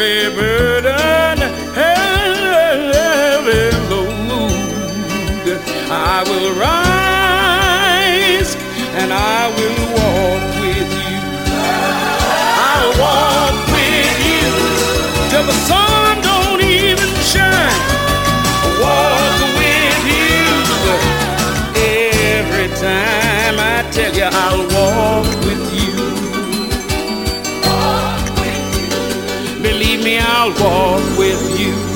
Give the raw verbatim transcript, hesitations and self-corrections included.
heavy burden, heavy load. I will rise and I will walk with you. I'll walk with you till the sun don't even shine. Walk with you every time. I tell you I'll walk with you. Walk with you. Believe me, I'll walk with you.